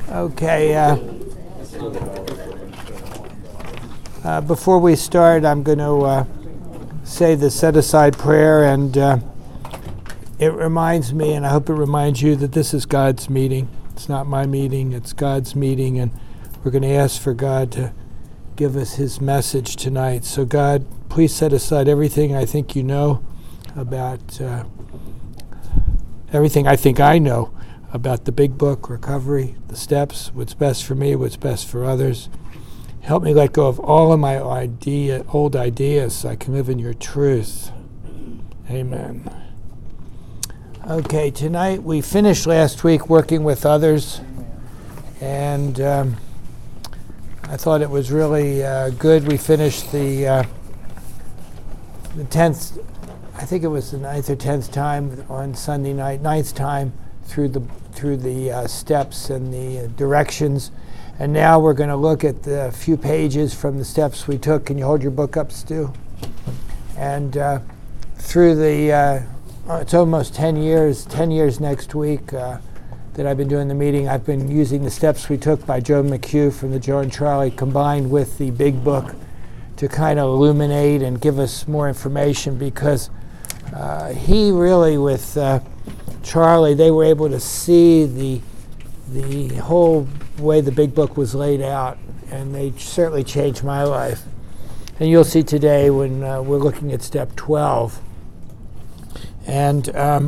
Okay, before we start, I'm going to say the set-aside prayer, and it reminds me, and I hope it reminds you, that this is God's meeting. It's not my meeting, it's God's meeting, and we're going to ask for God to give us His message tonight. So God, please set aside everything I think you know about, everything I think I know about the big book, recovery, the steps, what's best for me, what's best for others. Help me let go of all of my old ideas so I can live in your truth. Amen. Okay, tonight we finished last week working with others, and I thought it was really good. We finished the 10th, I think it was the 9th or 10th time on Sunday night, 9th time through the steps and the directions. And now we're going to look at the few pages from the steps we took. Can you hold your book up, Stu? And through the, it's almost 10 years next week that I've been doing the meeting. I've been using the steps we took by Joe McHugh from the Joe and Charlie combined with the big book to kind of illuminate and give us more information, because he really, with Charlie, they were able to see the whole way the big book was laid out, and they certainly changed my life. And you'll see today when we're looking at step 12. And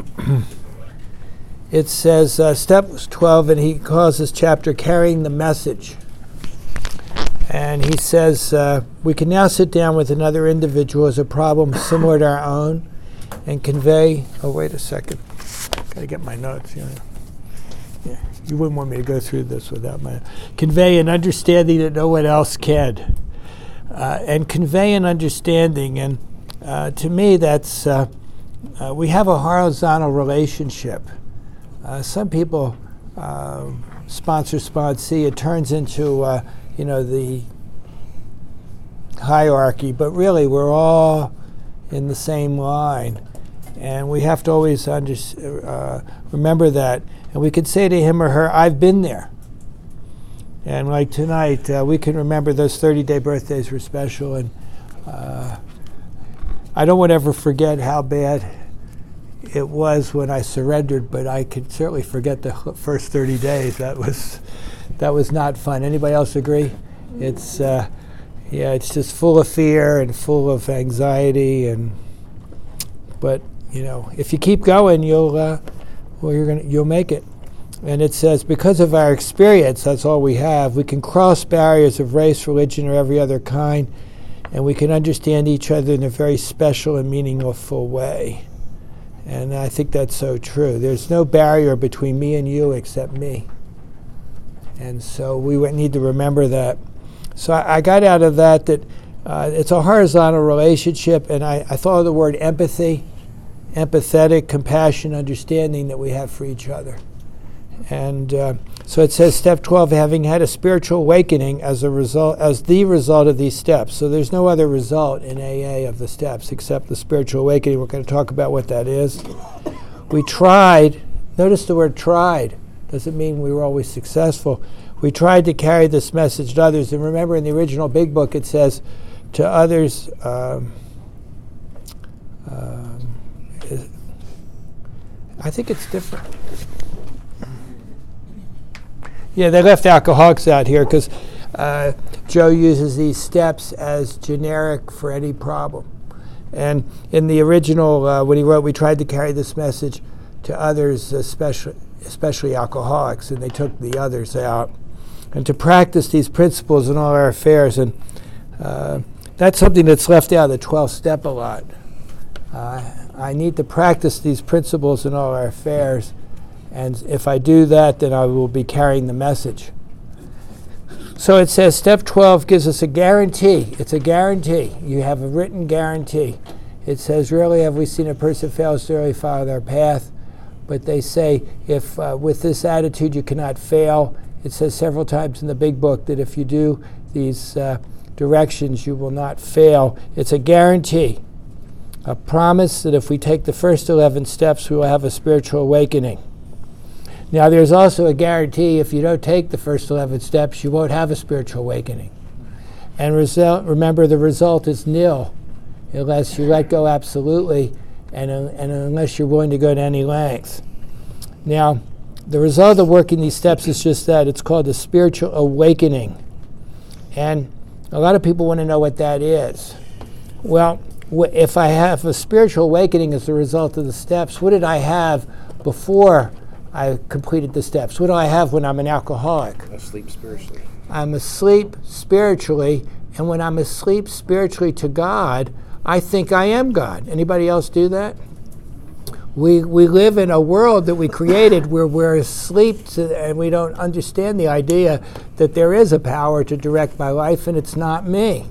it says, step 12, and he calls this chapter Carrying the Message. And he says, we can now sit down with another individual as a problem similar to our own and convey, oh, wait a second. Got to get my notes. Yeah, you wouldn't want me to go through this without my... Convey an understanding that no one else can. And convey an understanding. And to me, that's... we have a horizontal relationship. Some people sponsor, sponsee. It turns into, the hierarchy. But really, we're all in the same line. And we have to always remember that. And we can say to him or her, I've been there. And like tonight, we can remember those 30-day birthdays were special. And I don't want to ever forget how bad it was when I surrendered, but I can certainly forget the first 30 days. That was not fun. Anybody else agree? It's it's just full of fear and full of anxiety, but if you keep going, you'll make it. And it says, because of our experience, that's all we have, we can cross barriers of race, religion, or every other kind, and we can understand each other in a very special and meaningful way. And I think that's so true. There's no barrier between me and you except me. And so we need to remember that. So I got out of that it's a horizontal relationship, and I thought of the word empathy, empathetic, compassion, understanding that we have for each other. And so it says, step 12, having had a spiritual awakening as the result of these steps. So there's no other result in AA of the steps except the spiritual awakening. We're going to talk about what that is. We tried, notice the word tried, doesn't mean we were always successful. We tried to carry this message to others. And remember, in the original big book, it says to others, I think it's different. Yeah, they left alcoholics out here because Joe uses these steps as generic for any problem. And in the original, when he wrote, we tried to carry this message to others, especially alcoholics, and they took the others out. And to practice these principles in all our affairs. And that's something that's left out of the 12th step a lot. I need to practice these principles in all our affairs. And if I do that, then I will be carrying the message. So it says step 12 gives us a guarantee. It's a guarantee. You have a written guarantee. It says, rarely have we seen a person fail to really follow their path. But they say, if with this attitude you cannot fail, it says several times in the big book that if you do these directions, you will not fail. It's a guarantee. A promise that if we take the first 11 steps, we will have a spiritual awakening. Now, there's also a guarantee if you don't take the first 11 steps, you won't have a spiritual awakening. And remember, the result is nil unless you let go absolutely and unless you're willing to go to any length. Now, the result of working these steps is just that. It's called a spiritual awakening. And a lot of people want to know what that is. Well, if I have a spiritual awakening as a result of the steps, what did I have before I completed the steps? What do I have when I'm an alcoholic? Asleep spiritually. I'm asleep spiritually, and when I'm asleep spiritually to God, I think I am God. Anybody else do that? We live in a world that we created where we're asleep and we don't understand the idea that there is a power to direct my life and it's not me.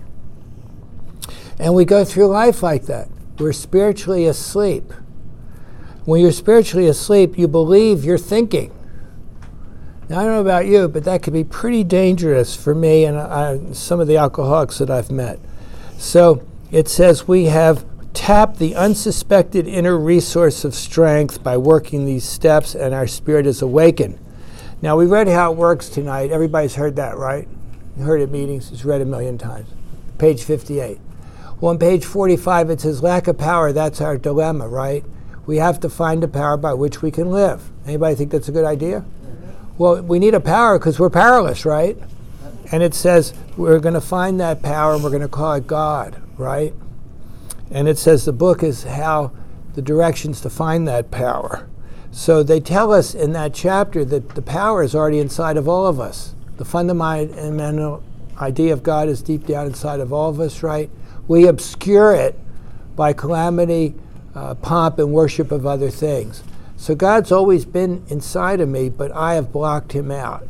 And we go through life like that. We're spiritually asleep. When you're spiritually asleep, you believe you're thinking. Now, I don't know about you, but that could be pretty dangerous for me and some of the alcoholics that I've met. So it says we have tapped the unsuspected inner resource of strength by working these steps, and our spirit is awakened. Now, we read how it works tonight. Everybody's heard that, right? You heard it at meetings. It's read a million times. Page 58. Well, on page 45, it says lack of power. That's our dilemma, right? We have to find a power by which we can live. Anybody think that's a good idea? Well, we need a power because we're powerless, right? And it says we're going to find that power and we're going to call it God, right? And it says the book is how the directions to find that power. So they tell us in that chapter that the power is already inside of all of us. The fundamental idea of God is deep down inside of all of us, right? We obscure it by calamity, pomp, and worship of other things. So God's always been inside of me, but I have blocked him out.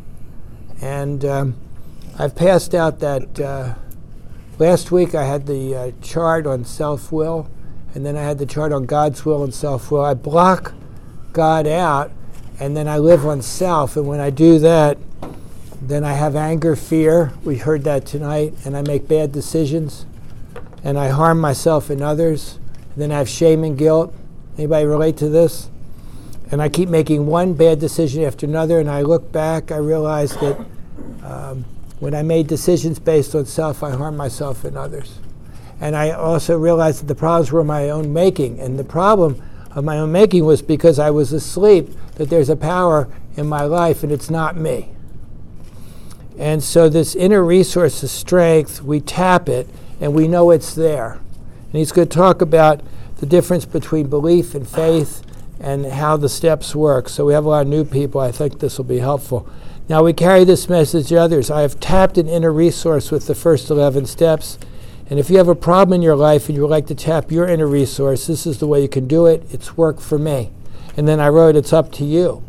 And I've passed out that last week I had the chart on self-will, and then I had the chart on God's will and self-will. I block God out, and then I live on self. And when I do that, then I have anger, fear. We heard that tonight. And I make bad decisions, and I harm myself and others. And then I have shame and guilt. Anybody relate to this? And I keep making one bad decision after another, and I look back, I realize that when I made decisions based on self, I harmed myself and others. And I also realized that the problems were my own making. And the problem of my own making was because I was asleep, that there's a power in my life, and it's not me. And so this inner resource of strength, we tap it, and we know it's there. And he's going to talk about the difference between belief and faith and how the steps work. So we have a lot of new people. I think this will be helpful. Now we carry this message to others. I have tapped an inner resource with the first 11 steps. And if you have a problem in your life and you would like to tap your inner resource, this is the way you can do it. It's worked for me. And then I wrote, it's up to you.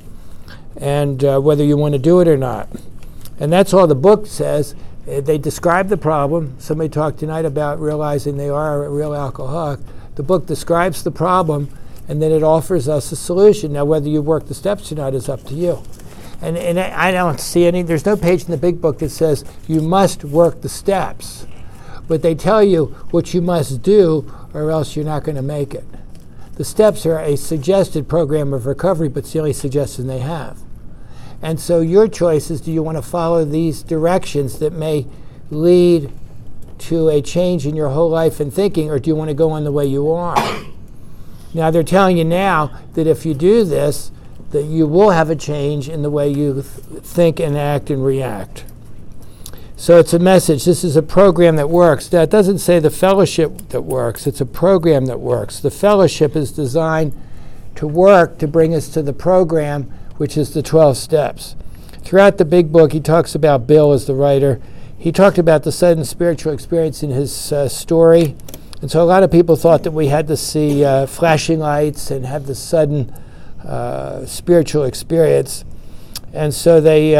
And whether you want to do it or not. And that's all the book says. They describe the problem. Somebody talked tonight about realizing they are a real alcoholic. The book describes the problem, and then it offers us a solution. Now, whether you work the steps or not is up to you. And I don't see any, there's no page in the big book that says you must work the steps. But they tell you what you must do, or else you're not going to make it. The steps are a suggested program of recovery, but it's the only suggestion they have. And so your choice is, do you want to follow these directions that may lead to a change in your whole life and thinking, or do you want to go on the way you are? Now they're telling you now that if you do this, that you will have a change in the way you think and act and react. So it's a message. This is a program that works. Now, it doesn't say the fellowship that works. It's a program that works. The fellowship is designed to work to bring us to the program, which is the 12 steps. Throughout the big book, he talks about Bill as the writer. He talked about the sudden spiritual experience in his story. And so a lot of people thought that we had to see flashing lights and have the sudden spiritual experience. And so they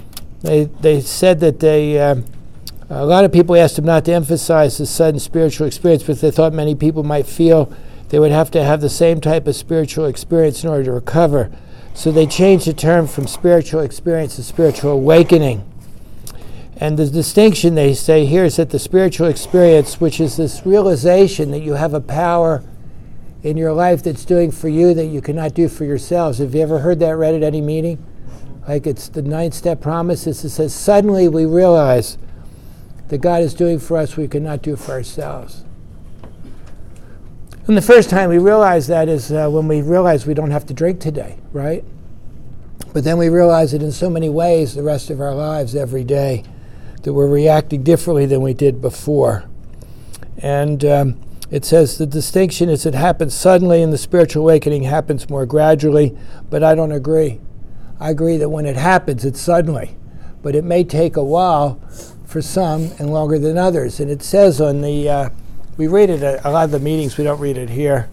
said that a lot of people asked him not to emphasize the sudden spiritual experience, but they thought many people might feel they would have to have the same type of spiritual experience in order to recover. So they changed the term from spiritual experience to spiritual awakening. And the distinction they say here is that the spiritual experience, which is this realization that you have a power in your life that's doing for you that you cannot do for yourselves. Have you ever heard that read at any meeting? Like it's the 9-step promises. It says, suddenly we realize that God is doing for us we cannot do for ourselves. And the first time we realize that is when we realize we don't have to drink today, right? But then we realize it in so many ways the rest of our lives every day, that we're reacting differently than we did before. And it says the distinction is it happens suddenly and the spiritual awakening happens more gradually, but I don't agree. I agree that when it happens, it's suddenly, but it may take a while for some and longer than others. And it says on the, we read it at a lot of the meetings, we don't read it here.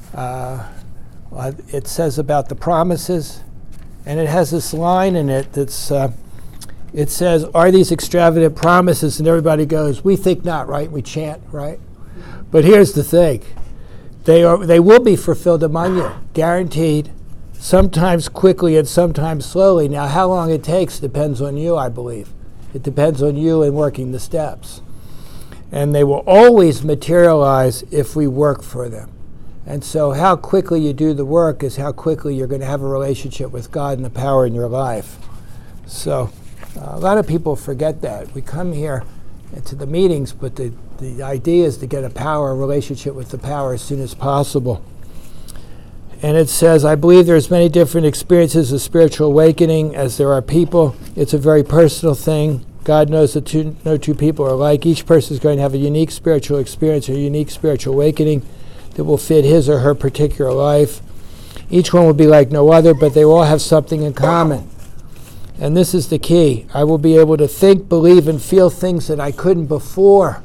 It says about the promises, and it has this line in it that's, it says, are these extravagant promises? And everybody goes, we think not, right? We chant, right? But here's the thing. They will be fulfilled among you, guaranteed, sometimes quickly and sometimes slowly. Now, how long it takes depends on you, I believe. It depends on you in working the steps. And they will always materialize if we work for them. And so how quickly you do the work is how quickly you're going to have a relationship with God and the power in your life. So a lot of people forget that. We come here to the meetings, but the idea is to get a relationship with the power as soon as possible. And it says, I believe there's many different experiences of spiritual awakening as there are people. It's a very personal thing. God knows that no two people are alike. Each person is going to have a unique spiritual experience or a unique spiritual awakening that will fit his or her particular life. Each one will be like no other, but they all have something in common. And this is the key. I will be able to think, believe, and feel things that I couldn't before.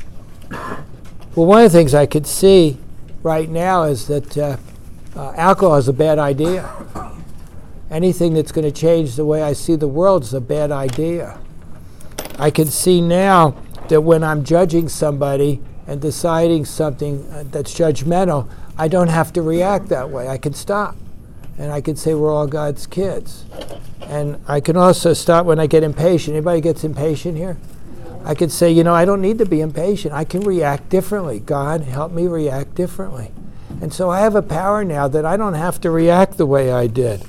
Well, one of the things I could see right now is that alcohol is a bad idea. Anything that's going to change the way I see the world is a bad idea. I can see now that when I'm judging somebody and deciding something that's judgmental, I don't have to react that way. I can stop. And I can say we're all God's kids. And I can also stop when I get impatient. Anybody gets impatient here? I can say, I don't need to be impatient. I can react differently. God, help me react differently. And so I have a power now that I don't have to react the way I did.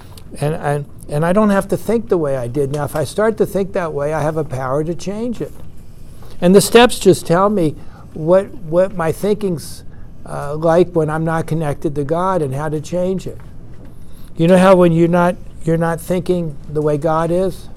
And I don't have to think the way I did. Now, if I start to think that way, I have a power to change it. And the steps just tell me what my thinking's like when I'm not connected to God and how to change it. You know how when you're not thinking the way God is?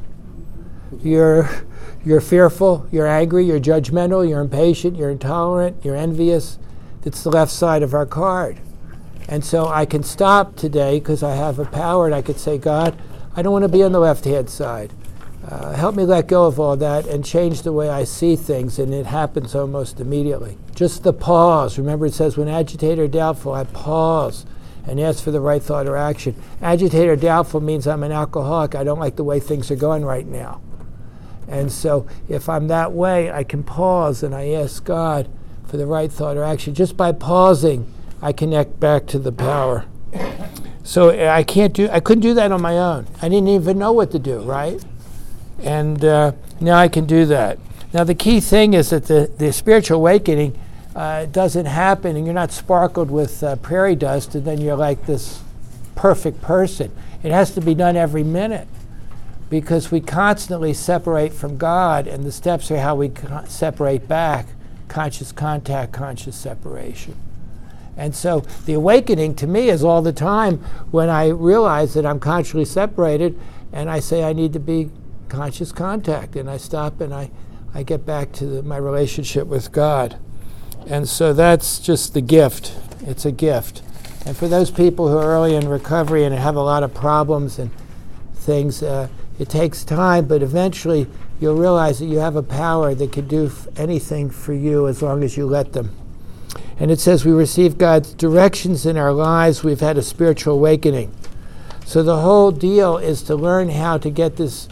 You're fearful, you're angry, you're judgmental, you're impatient, you're intolerant, you're envious. It's the left side of our card. And so I can stop today because I have a power and I could say, God, I don't want to be on the left-hand side. Help me let go of all that and change the way I see things, and it happens almost immediately. Just the pause. Remember it says, when agitated or doubtful, I pause and ask for the right thought or action. Agitated or doubtful means I'm an alcoholic. I don't like the way things are going right now. And so if I'm that way, I can pause and I ask God for the right thought or action. Just by pausing, I connect back to the power. So I couldn't do that on my own. I didn't even know what to do, right? And now I can do that. Now the key thing is that the spiritual awakening doesn't happen and you're not sparkled with prairie dust and then you're like this perfect person. It has to be done every minute because we constantly separate from God, and the steps are how we separate back: conscious contact, conscious separation. And so the awakening to me is all the time when I realize that I'm consciously separated and I say I need to be conscious contact, and I stop and I get back to my relationship with God. And so that's just the gift. It's a gift. And for those people who are early in recovery and have a lot of problems and things, it takes time, but eventually you'll realize that you have a power that can do anything for you as long as you let them. And it says we receive God's directions in our lives. We've had a spiritual awakening. So the whole deal is to learn how to get this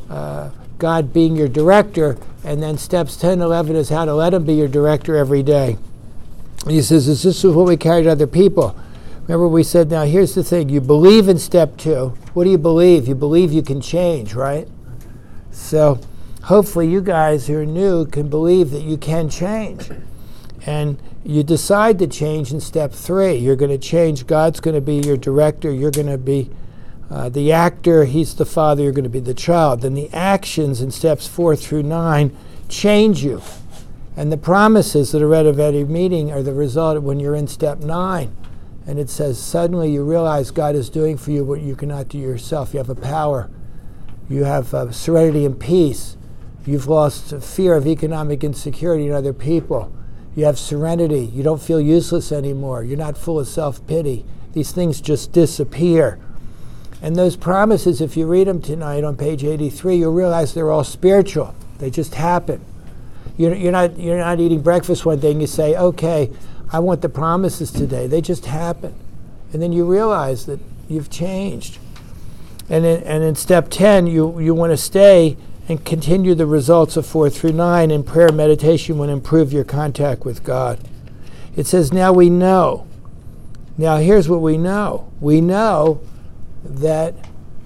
God being your director, and then steps 10 and 11 is how to let him be your director every day. He says, this is what we carry to other people. Remember we said, now here's the thing, you believe in step 2. What do you believe? You believe you can change, right? So hopefully you guys who are new can believe that you can change. And You decide to change in step 3. You're going to change. God's going to be your director. You're going to be the actor. He's the father. You're going to be the child. Then the actions in steps 4 through 9 change you. And the promises that are read at every meeting are the result of when you're in step 9. And it says, suddenly you realize God is doing for you what you cannot do yourself. You have a power. You have serenity and peace. You've lost fear of economic insecurity in other people. You have serenity. You don't feel useless anymore. You're not full of self-pity. These things just disappear. And those promises, if you read them tonight on page 83, you'll realize they're all spiritual. They just happen. You're not eating breakfast one day and you say, okay, I want the promises today. They just happen. And then you realize that you've changed. And in step 10, you want to stay and continue the results of 4 through 9, and prayer and meditation will improve your contact with God. It says, now we know. Now here's what we know. We know that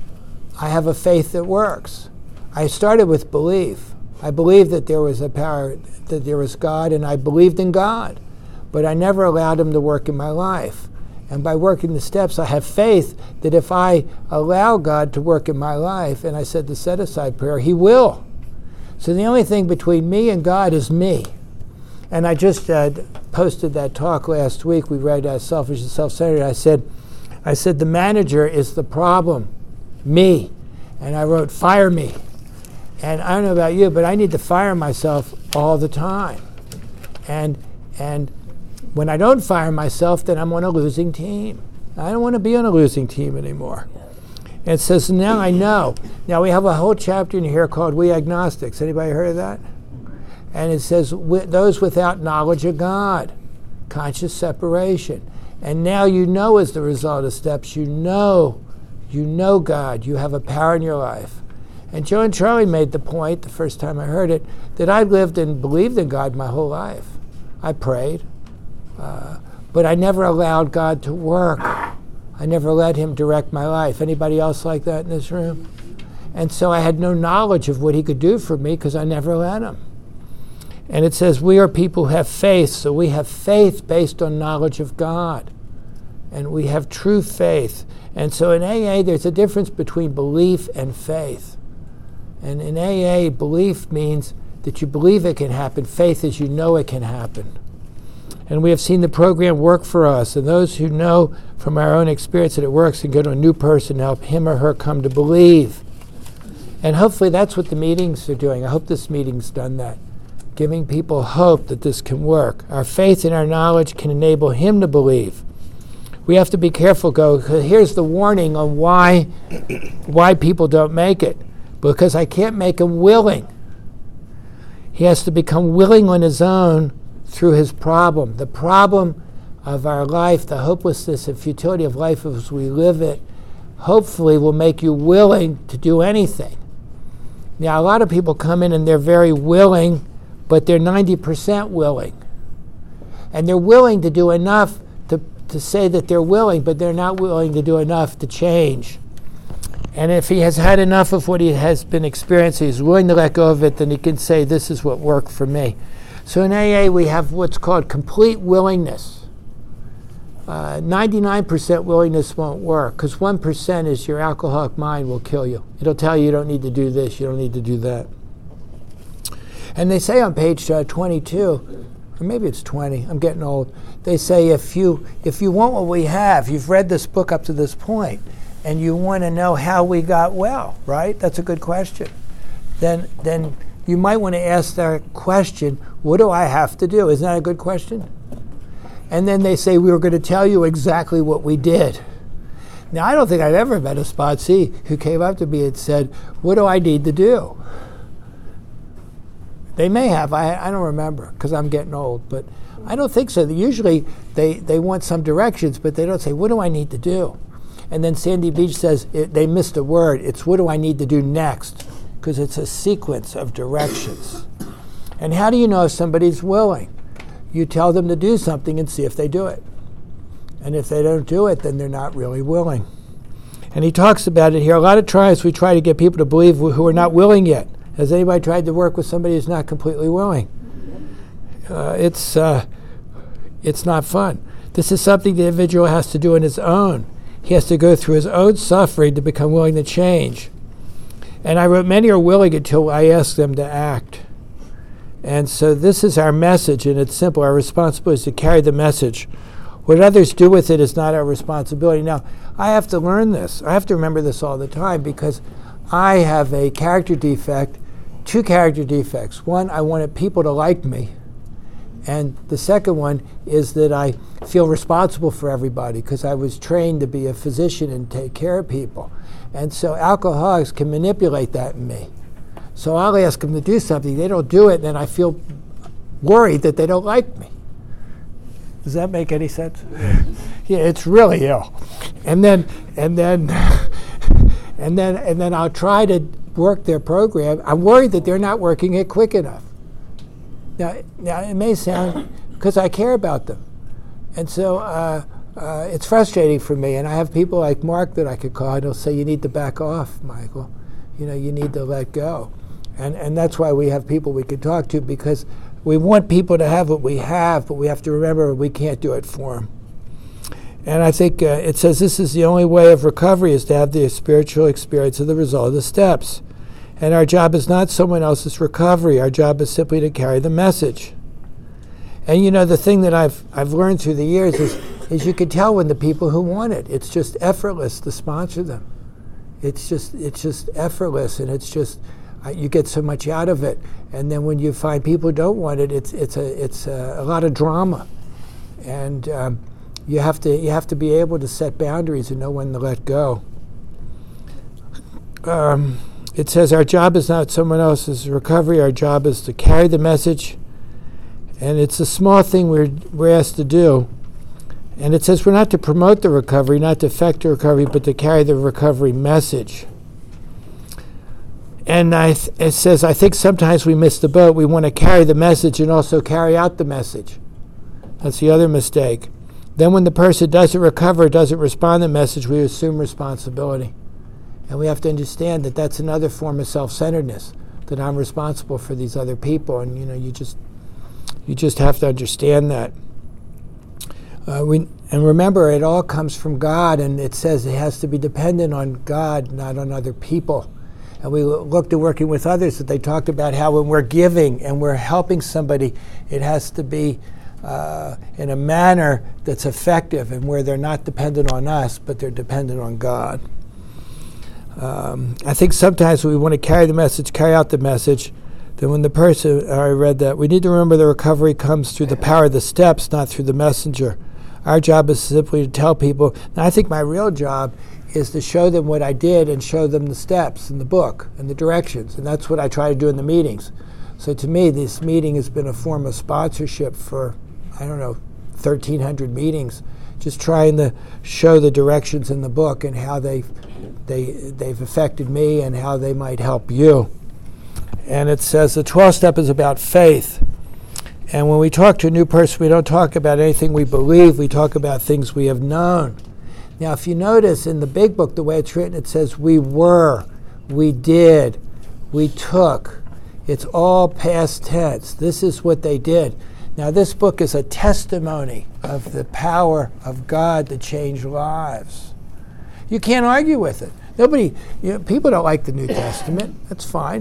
I have a faith that works. I started with belief. I believed that there was a power, that there was God, and I believed in God. But I never allowed him to work in my life. And by working the steps, I have faith that if I allow God to work in my life, and I said the set-aside prayer, he will. So the only thing between me and God is me. And I just posted that talk last week. We read Selfish and Self-Centered. I said the manager is the problem, me. And I wrote, fire me. And I don't know about you, but I need to fire myself all the time. And when I don't fire myself, then I'm on a losing team. I don't want to be on a losing team anymore. And it says, now I know. Now we have a whole chapter in here called We Agnostics. Anybody heard of that? And it says, those without knowledge of God, conscious separation. And now you know as the result of steps, you know God. You have a power in your life. And Joe and Charlie made the point, the first time I heard it, that I lived and believed in God my whole life. I prayed. But I never allowed God to work. I never let him direct my life. Anybody else like that in this room? And so I had no knowledge of what he could do for me because I never let him. And it says we are people who have faith. So we have faith based on knowledge of God. And we have true faith. And so in AA, there's a difference between belief and faith. And in AA, belief means that you believe it can happen. Faith is you know it can happen. And we have seen the program work for us. And those who know from our own experience that it works can go to a new person and help him or her come to believe. And hopefully that's what the meetings are doing. I hope this meeting's done that. Giving people hope that this can work. Our faith and our knowledge can enable him to believe. We have to be careful, because here's the warning on why people don't make it. Because I can't make him willing. He has to become willing on his own through his problem. The problem of our life, the hopelessness and futility of life as we live it, hopefully will make you willing to do anything. Now, a lot of people come in and they're very willing, but they're 90% willing. And they're willing to do enough to say that they're willing, but they're not willing to do enough to change. And if he has had enough of what he has been experiencing, he's willing to let go of it, then he can say, this is what worked for me. So in AA, we have what's called complete willingness. 99% willingness won't work, because 1% is your alcoholic mind will kill you. It'll tell you don't need to do this, you don't need to do that. And they say on page 22, or maybe it's 20, I'm getting old, they say if you want what we have, you've read this book up to this point, and you want to know how we got well, right? That's a good question. Then you might want to ask that question, what do I have to do? Isn't that a good question? And then they say, we were going to tell you exactly what we did. Now, I don't think I've ever met a spotsy who came up to me and said, what do I need to do? They may have. I don't remember, because I'm getting old. But I don't think so. Usually they want some directions, but they don't say, what do I need to do? And then Sandy Beach says, they missed a word. It's what do I need to do next? Because it's a sequence of directions. And how do you know if somebody's willing? You tell them to do something and see if they do it. And if they don't do it, then they're not really willing. And he talks about it here. A lot of times we try to get people to believe who are not willing yet. Has anybody tried to work with somebody who's not completely willing? It's it's not fun. This is something the individual has to do on his own. He has to go through his own suffering to become willing to change. And I wrote, many are willing until I ask them to act. And so this is our message, and it's simple. Our responsibility is to carry the message. What others do with it is not our responsibility. Now, I have to learn this. I have to remember this all the time because I have a character defect, 2 character defects. One, I wanted people to like me. And the second one is that I feel responsible for everybody because I was trained to be a physician and take care of people. And so alcoholics can manipulate that in me. So I'll ask them to do something, they don't do it, and then I feel worried that they don't like me. Does that make any sense? Yeah, it's really ill. And then I'll try to work their program. I'm worried that they're not working it quick enough. Now it may sound because I care about them, and so it's frustrating for me. And I have people like Mark that I could call, and he'll say, "You need to back off, Michael. You need to let go." And that's why we have people we can talk to, because we want people to have what we have, but we have to remember we can't do it for them. And I think it says this is the only way of recovery is to have the spiritual experience of the result of the steps. And our job is not someone else's recovery. Our job is simply to carry the message. And the thing that I've learned through the years is you can tell when the people who want it. It's just effortless to sponsor them. It's just effortless, and it's just you get so much out of it. And then when you find people who don't want it, it's a lot of drama. And you have to be able to set boundaries and know when to let go. It says our job is not someone else's recovery. Our job is to carry the message, and it's a small thing we're asked to do. And it says we're not to promote the recovery, not to affect the recovery, but to carry the recovery message. And it says, I think sometimes we miss the boat. We want to carry the message and also carry out the message. That's the other mistake. Then when the person doesn't recover, doesn't respond to the message, we assume responsibility. And we have to understand that that's another form of self-centeredness, that I'm responsible for these other people. And you just have to understand that. And remember, it all comes from God, and it says it has to be dependent on God, not on other people. And we looked at working with others, that they talked about how when we're giving and we're helping somebody, it has to be in a manner that's effective and where they're not dependent on us, but they're dependent on God. I think sometimes we want to carry the message, carry out the message. Then when the person, I read that, we need to remember the recovery comes through the power of the steps, not through the messenger. Our job is simply to tell people. And I think my real job is to show them what I did and show them the steps in the book and the directions. And that's what I try to do in the meetings. So to me, this meeting has been a form of sponsorship for, 1,300 meetings, just trying to show the directions in the book and how they've affected me and how they might help you. And it says the 12th step is about faith. And when we talk to a new person, we don't talk about anything we believe. We talk about things we have known. Now, if you notice in the big book, the way it's written, it says we were, we did, we took. It's all past tense. This is what they did. Now, this book is a testimony of the power of God to change lives. You can't argue with it. Nobody, people don't like the New Testament. That's fine.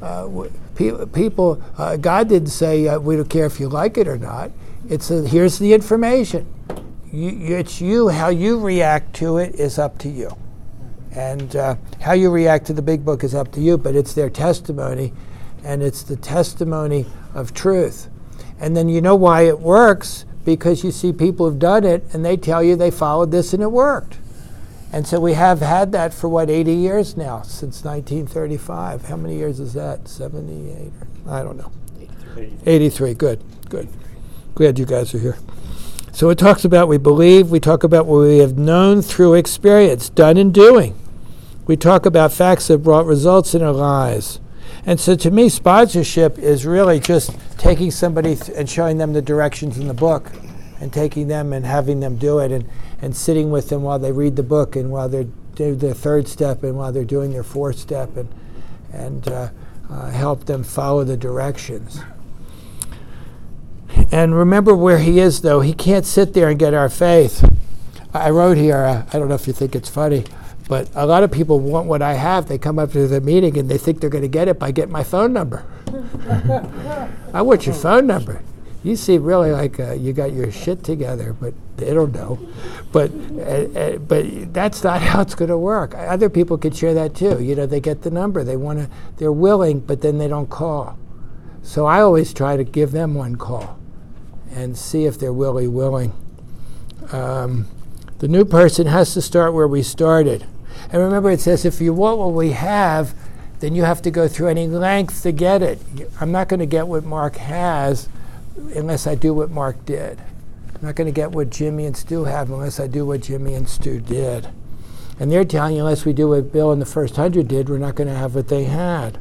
People, God didn't say we don't care if you like it or not. It's here's the information. It's you. How you react to it is up to you, and how you react to the big book is up to you. But it's their testimony, and it's the testimony of truth. And then you know why it works, because you see people who've done it, and they tell you they followed this and it worked. And so we have had that for, 80 years now, since 1935. How many years is that? 78? I don't know. 83. Good. Glad you guys are here. So it talks about we believe. We talk about what we have known through experience, done and doing. We talk about facts that brought results in our lives. And so to me, sponsorship is really just taking somebody and showing them the directions in the book and taking them and having them do it and sitting with them while they read the book and while they do their third step and while they're doing their fourth step and help them follow the directions. And remember where he is, though. He can't sit there and get our faith. I wrote here, I don't know if you think it's funny, but a lot of people want what I have. They come up to the meeting and they think they're going to get it by getting my phone number. I want your phone number. You seem really like you got your shit together, but they don't know. But that's not how it's going to work. Other people could share that too. You know, they get the number. They're willing, but then they don't call. So I always try to give them one call and see if they're really willing. The new person has to start where we started. And remember, it says if you want what we have, then you have to go through any length to get it. I'm not going to get what Mark has unless I do what Mark did. I'm not going to get what Jimmy and Stu have unless I do what Jimmy and Stu did. And they're telling you unless we do what Bill and the first 100 did, we're not going to have what they had.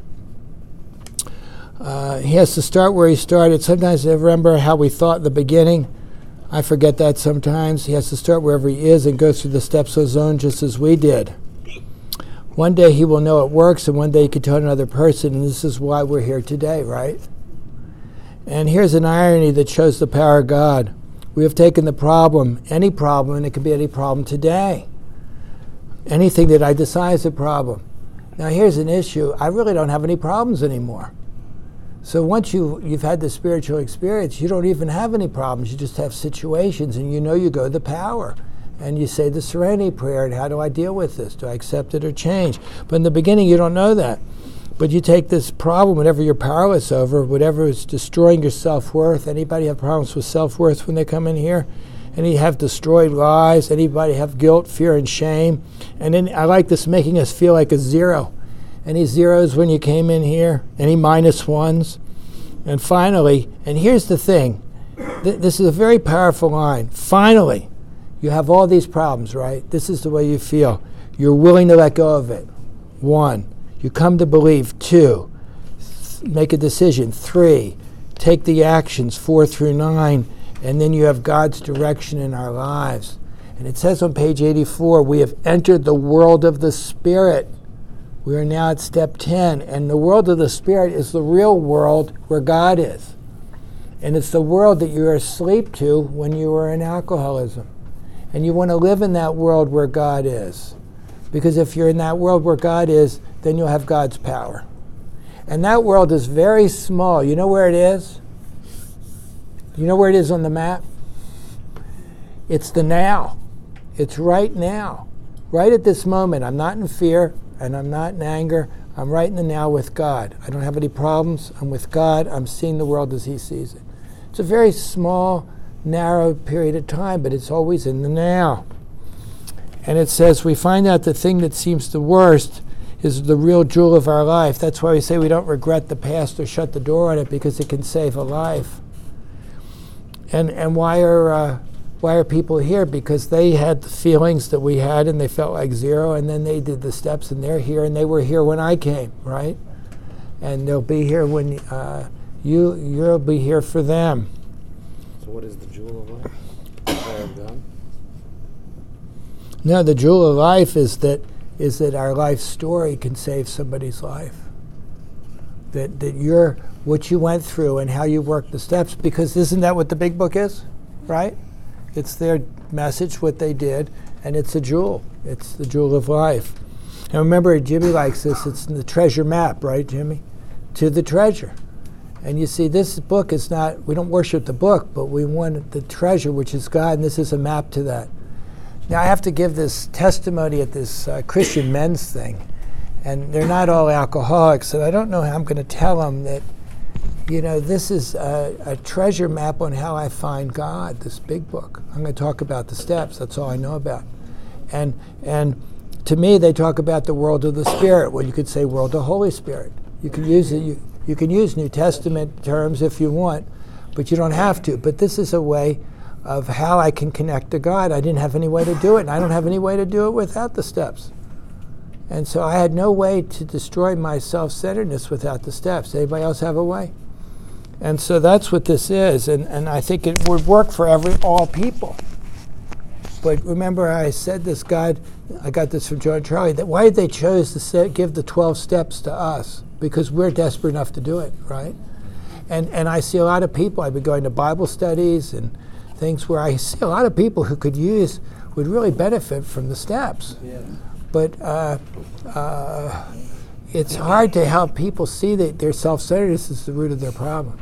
He has to start where he started. Sometimes I remember how we thought in the beginning. I forget that sometimes. He has to start wherever he is and go through the steps of his own just as we did. One day he will know it works, and one day he can tell another person, and this is why we're here today, right? And here's an irony that shows the power of God. We have taken the problem, any problem, and it could be any problem today. Anything that I decide is a problem. Now here's an issue. I really don't have any problems anymore. So once you've had the spiritual experience, you don't even have any problems. You just have situations, and you know you go to the power. And you say the serenity prayer, and how do I deal with this? Do I accept it or change? But in the beginning, you don't know that. But you take this problem, whatever you're powerless over, whatever is destroying your self-worth. Anybody have problems with self-worth when they come in here? Any have destroyed lives? Anybody have guilt, fear, and shame? And then I like this making us feel like a zero. Any zeros when you came in here? Any minus ones? And finally, and here's the thing. This is a very powerful line. Finally, you have all these problems, right? This is the way you feel. You're willing to let go of it. 1, you come to believe. 2, make a decision. 3, take the actions. 4 through 9, and then you have God's direction in our lives. And it says on page 84, we have entered the world of the Spirit. We are now at step 10, and the world of the Spirit is the real world where God is. And it's the world that you are asleep to when you were in alcoholism. And you want to live in that world where God is. Because if you're in that world where God is, then you'll have God's power. And that world is very small. You know where it is? You know where it is on the map? It's the now. It's right now. Right at this moment. I'm not in fear. And I'm not in anger. I'm right in the now with God. I don't have any problems. I'm with God. I'm seeing the world as He sees it. It's a very small, narrow period of time, but it's always in the now. And it says we find out the thing that seems the worst is the real jewel of our life. That's why we say we don't regret the past or shut the door on it, because it can save a life. And why are people here? Because they had the feelings that we had, and they felt like zero, and then they did the steps, and they're here, and they were here when I came, right? And they'll be here when you'll be here for them. So what is the jewel of life? The power of God? No, the jewel of life is that our life story can save somebody's life. That you're what you went through and how you worked the steps, because isn't that what the big book is, right? It's their message, what they did, and it's a jewel. It's the jewel of life. And remember, Jimmy likes this. It's in the treasure map, right, Jimmy? To the treasure. And you see, this book is not, we don't worship the book, but we want the treasure, which is God, and this is a map to that. Now, I have to give this testimony at this Christian men's thing, and they're not all alcoholics, and I don't know how I'm going to tell them that, you know, this is a treasure map on how I find God, this big book. I'm going to talk about the steps. That's all I know about. And to me, they talk about the world of the Spirit. Well, you could say world of Holy Spirit. You can use it. You can use New Testament terms if you want, but you don't have to. But this is a way of how I can connect to God. I didn't have any way to do it, and I don't have any way to do it without the steps. And so I had no way to destroy my self-centeredness without the steps. Anybody else have a way? And so that's what this is, and I think it would work for all people. But remember, I said this, God, I got this from John Charlie, that why did they choose to give the 12 steps to us? Because we're desperate enough to do it, right? And I see a lot of people, I've been going to Bible studies and things where I see a lot of people who would really benefit from the steps. Yes. But it's hard to help people see that their self-centeredness is the root of their problem.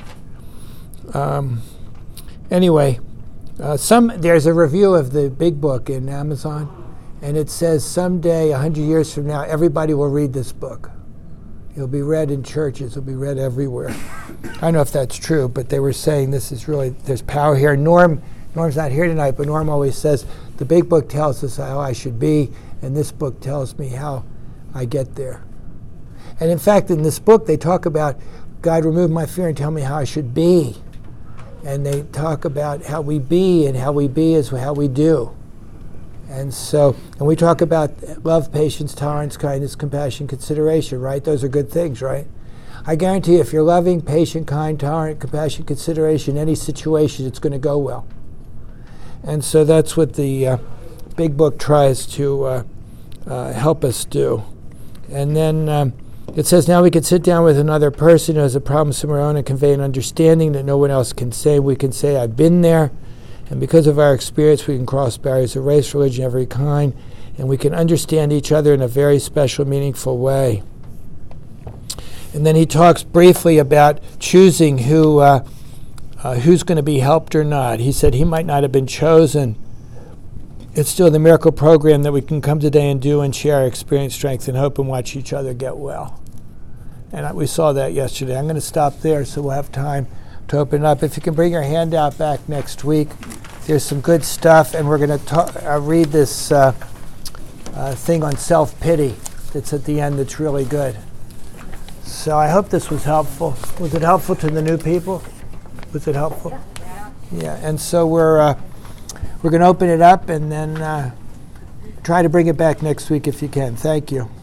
Anyway, there's a review of the Big Book in Amazon, and it says someday, 100 years from now, everybody will read this book. It'll be read in churches. It'll be read everywhere. I don't know if that's true, but they were saying this is really, there's power here. Norm's not here tonight, but Norm always says, the Big Book tells us how I should be, and this book tells me how I get there. And in fact, in this book, they talk about, God, remove my fear and tell me how I should be. And they talk about how we be, and how we be is how we do. And we talk about love, patience, tolerance, kindness, compassion, consideration, right? Those are good things, right? I guarantee you, if you're loving, patient, kind, tolerant, compassion, consideration, any situation, it's going to go well. And so that's what the Big Book tries to help us do. And then it says, now we can sit down with another person who has a problem somewhere own and convey an understanding that no one else can say. We can say, I've been there. And because of our experience, we can cross barriers of race, religion, every kind, and we can understand each other in a very special, meaningful way. And then he talks briefly about choosing who's going to be helped or not. He said he might not have been chosen. It's still the miracle program that we can come today and do and share our experience, strength, and hope and watch each other get well. And we saw that yesterday. I'm going to stop there so we'll have time to open it up. If you can bring your handout back next week, there's some good stuff, and we're going to read this thing on self-pity that's at the end that's really good. So I hope this was helpful. Was it helpful to the new people? Was it helpful? Yeah, and so we're going to open it up and then try to bring it back next week if you can. Thank you.